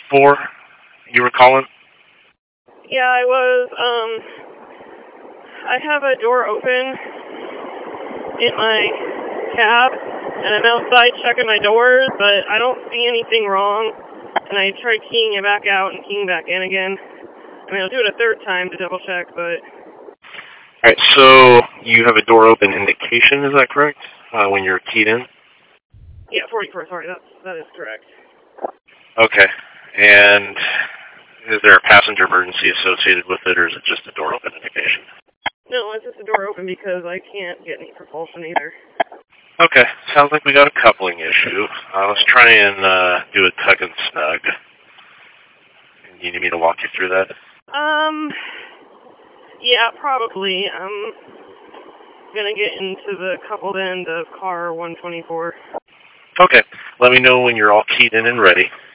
124, you were calling? Yeah, I was, I have a door open in my cab, and I'm outside checking my doors, but I don't see anything wrong, and I tried keying it back out and keying back in again. I mean, I'll do it a third time to double check, but... Alright, so you have a door open indication, is that correct? When you're keyed in? Yeah, 44, sorry, that is correct. Okay, and is there a passenger emergency associated with it, or is it just a door open indication? No, it's just a door open because I can't get any propulsion either. Okay, sounds like we got a coupling issue. Let's try and do a tug and snug. You need me to walk you through that? Yeah, probably. I'm gonna get into the coupled end of car 124. Okay, let me know when you're all keyed in and ready.